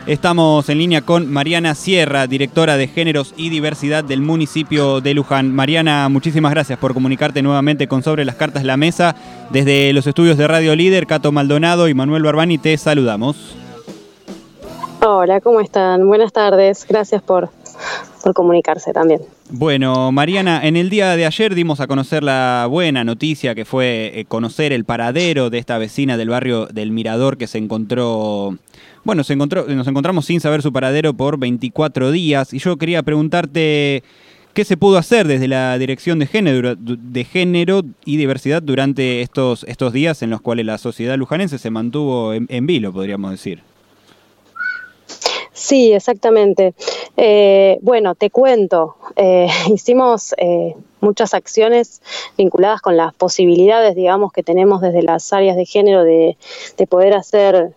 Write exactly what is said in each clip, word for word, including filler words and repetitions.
Estamos en línea con Mariana Sierra, directora de Géneros y Diversidad del municipio de Luján. Mariana, muchísimas gracias por comunicarte nuevamente con Sobre las Cartas La Mesa. Desde los estudios de Radio Líder, Cato Maldonado y Manuel Barbani te saludamos. Hola, ¿cómo están? Buenas tardes. Gracias por, por comunicarse también. Bueno, Mariana, en el día de ayer dimos a conocer la buena noticia que fue eh, conocer el paradero de esta vecina del barrio del Mirador que se encontró, bueno, se encontró, nos encontramos sin saber su paradero por veinticuatro días y yo quería preguntarte qué se pudo hacer desde la Dirección de Género, de Género y Diversidad durante estos, estos días en los cuales la sociedad lujanense se mantuvo en, en vilo, podríamos decir. Sí, exactamente. Eh, bueno, te cuento, eh, hicimos eh, muchas acciones vinculadas con las posibilidades, digamos, que tenemos desde las áreas de género de, de poder hacer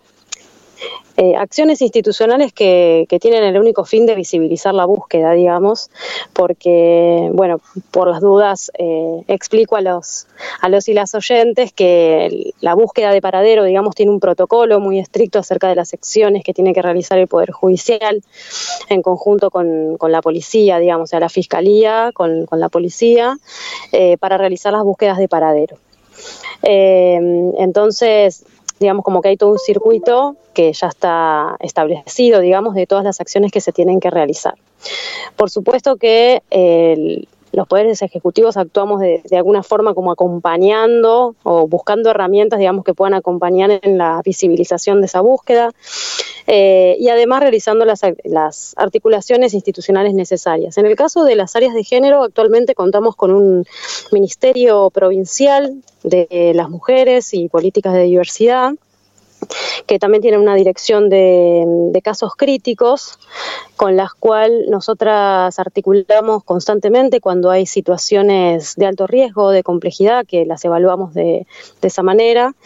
eh, acciones institucionales que, que tienen el único fin de visibilizar la búsqueda, digamos, porque, bueno, por las dudas eh, explico a los, a los y las oyentes que la búsqueda de paradero, digamos, tiene un protocolo muy estricto acerca de las acciones que tiene que realizar el Poder Judicial en conjunto con, con la policía, digamos, o sea, la Fiscalía con, con la policía, eh, para realizar las búsquedas de paradero. Eh, entonces, digamos, como que hay todo un circuito que ya está establecido, digamos, de todas las acciones que se tienen que realizar. Por supuesto que el los poderes ejecutivos actuamos de, de alguna forma como acompañando o buscando herramientas, digamos, que puedan acompañar en la visibilización de esa búsqueda eh, y además realizando las, las articulaciones institucionales necesarias. En el caso de las áreas de género, actualmente contamos con un Ministerio Provincial de las Mujeres y Políticas de Diversidad, que también tiene una dirección de, de casos críticos, con las cuales nosotras articulamos constantemente cuando hay situaciones de alto riesgo, de complejidad, que las evaluamos de, de esa manera.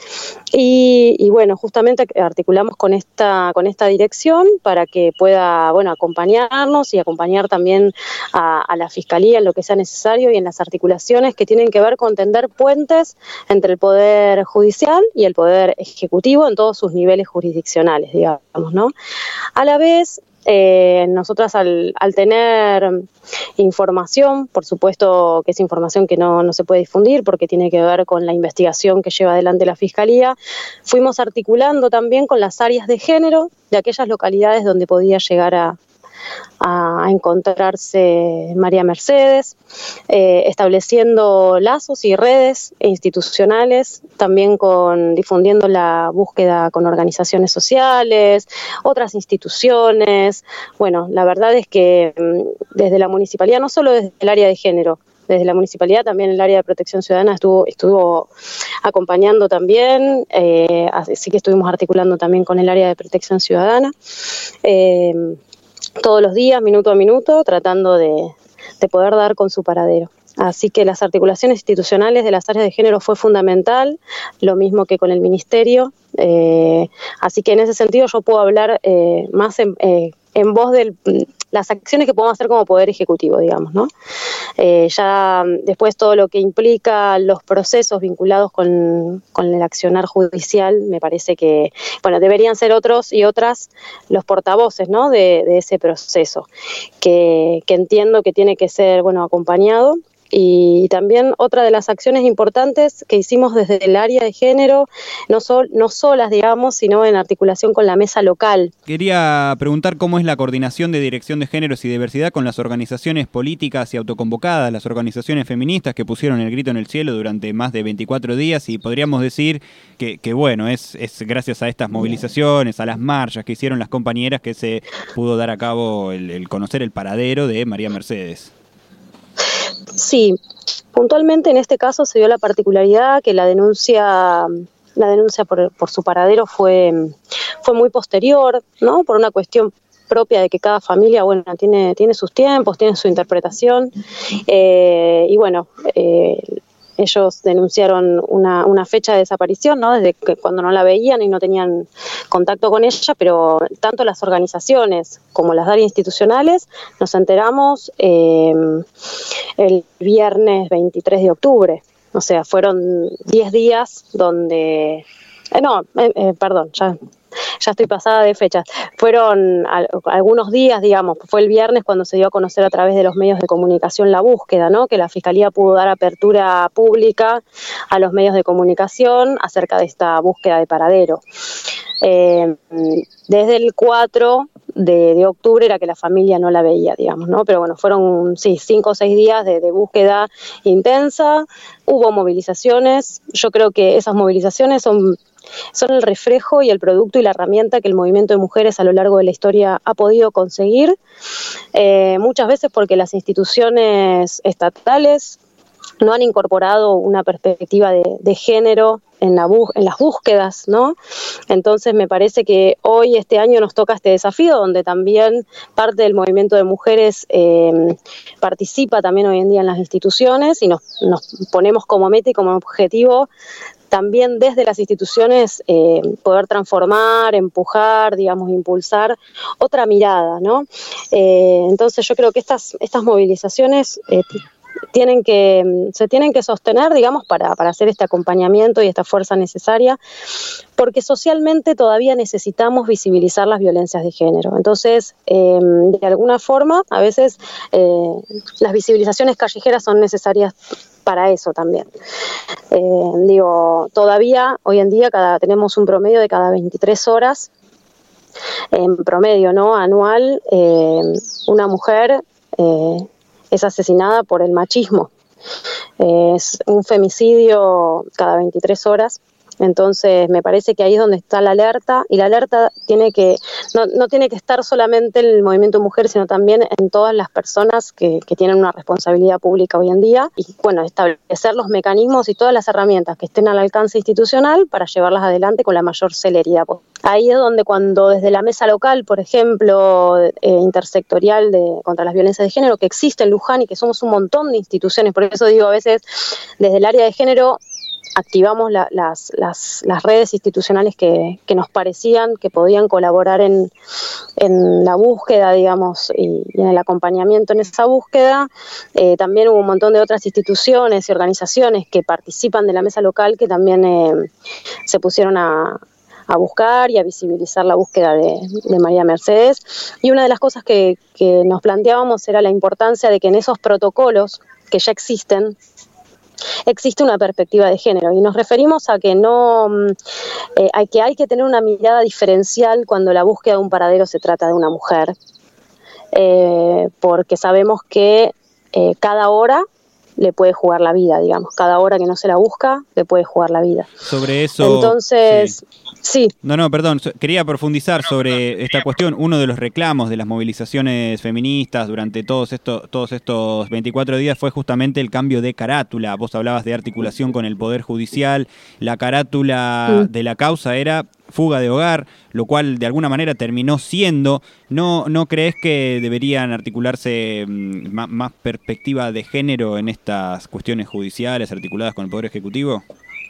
Y, y bueno, justamente articulamos con esta, con esta dirección para que pueda, bueno, acompañarnos y acompañar también a, a la Fiscalía en lo que sea necesario y en las articulaciones que tienen que ver con tender puentes entre el Poder Judicial y el Poder Ejecutivo en todos sus niveles jurisdiccionales, digamos, ¿no? A la vez, eh, nosotras al, al tener información, por supuesto que es información que no, no se puede difundir porque tiene que ver con la investigación que lleva adelante la Fiscalía, fuimos articulando también con las áreas de género de aquellas localidades donde podía llegar a a encontrarse María Mercedes, eh, estableciendo lazos y redes institucionales, también con difundiendo la búsqueda con organizaciones sociales, otras instituciones. Bueno, la verdad es que desde la municipalidad, no solo desde el área de género, desde la municipalidad también el área de protección ciudadana estuvo, estuvo acompañando también, eh, así que estuvimos articulando también con el área de protección ciudadana, eh, todos los días, minuto a minuto, tratando de, de poder dar con su paradero. Así que las articulaciones institucionales de las áreas de género fue fundamental, lo mismo que con el Ministerio. Eh, así que en ese sentido yo puedo hablar eh, más en, eh, en voz de las acciones que podemos hacer como Poder Ejecutivo, digamos, ¿no? Eh, ya después todo lo que implica los procesos vinculados con, con el accionar judicial, me parece que, bueno, deberían ser otros y otras los portavoces, ¿no? de, de ese proceso, que, que entiendo que tiene que ser, bueno, acompañado. Y también otra de las acciones importantes que hicimos desde el área de género, no, sol, no solas, digamos, sino en articulación con la mesa local. Quería preguntar cómo es la coordinación de Dirección de Géneros y Diversidad con las organizaciones políticas y autoconvocadas, las organizaciones feministas que pusieron el grito en el cielo durante más de veinticuatro días, y podríamos decir que, que bueno, es, es gracias a estas movilizaciones, a las marchas que hicieron las compañeras que se pudo dar a cabo el, el conocer el paradero de María Mercedes. Sí, puntualmente en este caso se dio la particularidad que la denuncia, la denuncia por, por su paradero fue, fue muy posterior, ¿no? Por una cuestión propia de que cada familia, bueno, tiene, tiene sus tiempos, tiene su interpretación, eh, y bueno, eh, ellos denunciaron una, una fecha de desaparición, ¿no? Desde que cuando no la veían y no tenían contacto con ella, pero tanto las organizaciones como las áreas institucionales nos enteramos eh, el viernes veintitrés de octubre. O sea, fueron diez días donde... Eh, no, eh, eh, perdón, ya ya estoy pasada de fechas, fueron al, algunos días, digamos, fue el viernes cuando se dio a conocer a través de los medios de comunicación la búsqueda, ¿no? Que la Fiscalía pudo dar apertura pública a los medios de comunicación acerca de esta búsqueda de paradero. Eh, desde el cuatro de, de octubre era que la familia no la veía, digamos, ¿no? Pero bueno, fueron, sí, cinco o seis días de, de búsqueda intensa, hubo movilizaciones, yo creo que esas movilizaciones son, son el reflejo y el producto y la herramienta que el movimiento de mujeres a lo largo de la historia ha podido conseguir, eh, muchas veces porque las instituciones estatales no han incorporado una perspectiva de, de género en, la bu- en las búsquedas, ¿no? Entonces me parece que hoy, este año, nos toca este desafío, donde también parte del movimiento de mujeres eh, participa también hoy en día en las instituciones y nos, nos ponemos como meta y como objetivo también desde las instituciones eh, poder transformar, empujar, digamos, impulsar otra mirada, ¿no? Eh, entonces yo creo que estas, estas movilizaciones eh, tienen que, se tienen que sostener, digamos, para, para hacer este acompañamiento y esta fuerza necesaria, porque socialmente todavía necesitamos visibilizar las violencias de género. Entonces, eh, de alguna forma, a veces eh, las visibilizaciones callejeras son necesarias para eso también. Eh, digo, todavía, hoy en día, cada, tenemos un promedio de cada veintitrés horas, en promedio, ¿no? Anual, eh, una mujer eh, es asesinada por el machismo. Eh, es un femicidio cada veintitrés horas. Entonces me parece que ahí es donde está la alerta, y la alerta tiene que no, no tiene que estar solamente en el movimiento mujer, sino también en todas las personas que, que tienen una responsabilidad pública hoy en día, y bueno, establecer los mecanismos y todas las herramientas que estén al alcance institucional para llevarlas adelante con la mayor celeridad. Ahí es donde, cuando desde la mesa local, por ejemplo, eh, intersectorial de, contra las violencias de género, que existe en Luján y que somos un montón de instituciones, por eso digo, a veces desde el área de género activamos la, las, las, las redes institucionales que, que nos parecían que podían colaborar en, en la búsqueda, digamos, y, y en el acompañamiento en esa búsqueda. Eh, también hubo un montón de otras instituciones y organizaciones que participan de la mesa local que también eh, se pusieron a, a buscar y a visibilizar la búsqueda de, de María Mercedes. Y una de las cosas que, que nos planteábamos era la importancia de que en esos protocolos que ya existen, existe una perspectiva de género, y nos referimos a que no eh, a que hay que tener una mirada diferencial cuando la búsqueda de un paradero se trata de una mujer, eh, porque sabemos que eh, cada hora le puede jugar la vida, digamos, cada hora que no se la busca le puede jugar la vida. Sobre eso, entonces, sí. sí. No, no, perdón, quería profundizar sobre esta cuestión. Uno de los reclamos de las movilizaciones feministas durante todos estos, todos estos veinticuatro días fue justamente el cambio de carátula. Vos hablabas de articulación con el Poder Judicial. La carátula mm. de la causa era fuga de hogar, lo cual de alguna manera terminó siendo. ¿No, no crees que deberían articularse más, más perspectiva de género en estas cuestiones judiciales articuladas con el Poder Ejecutivo?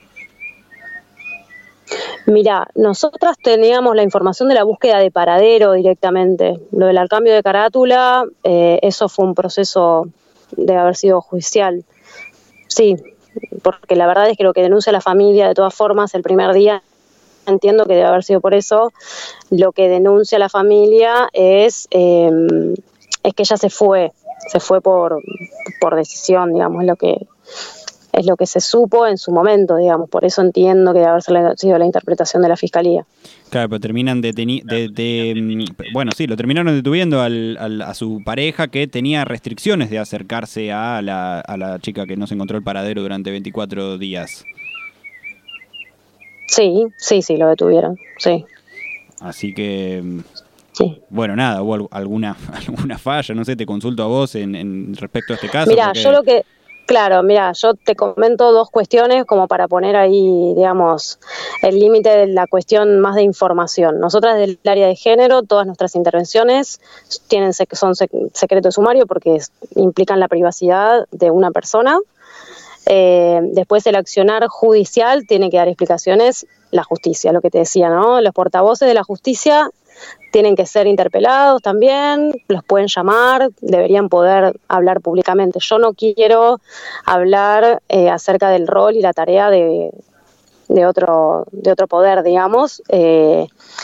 Mira, nosotras teníamos la información de la búsqueda de paradero directamente. Lo del cambio de carátula, eh, eso fue un proceso de haber sido judicial. Sí, porque la verdad es que lo que denuncia la familia, de todas formas, el primer día, entiendo que debe haber sido por eso, lo que denuncia la familia es, eh, es que ella se fue, se fue por, por decisión, digamos, es lo que... es lo que se supo en su momento, digamos, por eso entiendo que debe haber sido la interpretación de la Fiscalía. Claro, pero terminan deteni- de, de, bueno, sí, lo terminaron deteniendo al, al, a su pareja, que tenía restricciones de acercarse a la, a la chica que no se encontró el paradero durante veinticuatro días. Sí, sí, sí, lo detuvieron, sí. Así que... Sí. Bueno, nada, hubo alguna, alguna falla, no sé, te consulto a vos en, en respecto a este caso. Mirá, porque... yo lo que... Claro, mira, yo te comento dos cuestiones como para poner ahí, digamos, el límite de la cuestión más de información. Nosotras del área de género, todas nuestras intervenciones tienen son secreto de sumario porque implican la privacidad de una persona. Eh, después el accionar judicial tiene que dar explicaciones la justicia, lo que te decía, ¿no? Los portavoces de la justicia tienen que ser interpelados también, los pueden llamar, deberían poder hablar públicamente. Yo no quiero hablar eh, acerca del rol y la tarea de, de, otro, de otro poder, digamos. Eh,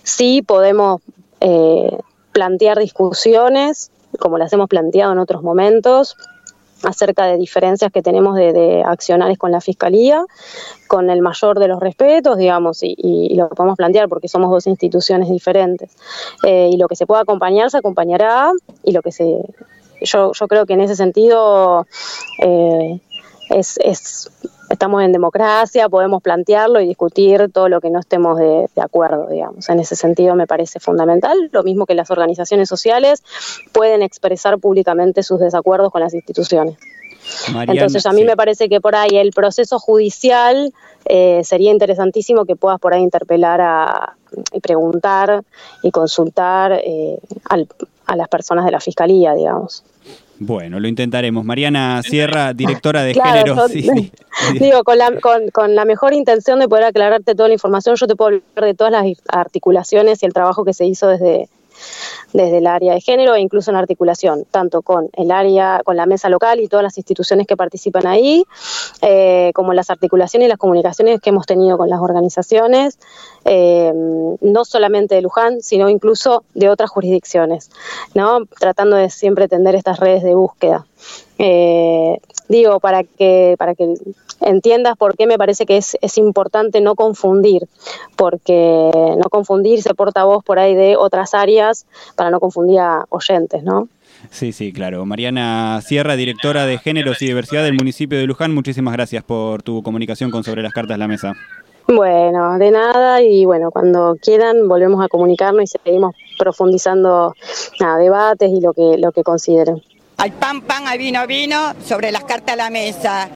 sí podemos eh, plantear discusiones, como las hemos planteado en otros momentos, acerca de diferencias que tenemos de, de accionares con la Fiscalía, con el mayor de los respetos, digamos, y, y lo podemos plantear porque somos dos instituciones diferentes. Eh, y lo que se pueda acompañar, se acompañará, y lo que se... Yo, yo creo que en ese sentido eh, es, es, estamos en democracia, podemos plantearlo y discutir todo lo que no estemos de, de acuerdo, digamos. En ese sentido me parece fundamental, lo mismo que las organizaciones sociales pueden expresar públicamente sus desacuerdos con las instituciones. Mariana, entonces a mí sí. me parece que por ahí el proceso judicial eh, sería interesantísimo que puedas por ahí interpelar a, y preguntar y consultar eh, al, a las personas de la Fiscalía, digamos. Bueno, lo intentaremos. Mariana Sierra, directora de claro, Género. Yo, sí, sí. Digo, con la, con, con la mejor intención de poder aclararte toda la información, yo te puedo hablar de todas las articulaciones y el trabajo que se hizo desde, desde el área de género e incluso en articulación, tanto con el área, con la mesa local y todas las instituciones que participan ahí, eh, como las articulaciones y las comunicaciones que hemos tenido con las organizaciones, eh, no solamente de Luján, sino incluso de otras jurisdicciones, ¿no? Tratando de siempre tender estas redes de búsqueda. Eh, digo, para que, para que entiendas por qué me parece que es, es importante no confundir, porque no confundirse portavoz por ahí de otras áreas para no confundir a oyentes, ¿no? Sí, sí, claro. Mariana Sierra, directora de Géneros y Diversidad del municipio de Luján, muchísimas gracias por tu comunicación con Sobre las Cartas de la Mesa. Bueno, de nada, y bueno, cuando quieran volvemos a comunicarnos y seguimos profundizando nada, debates y lo que, lo que consideren. Al pan, pan, al vino, vino, sobre las cartas a la mesa.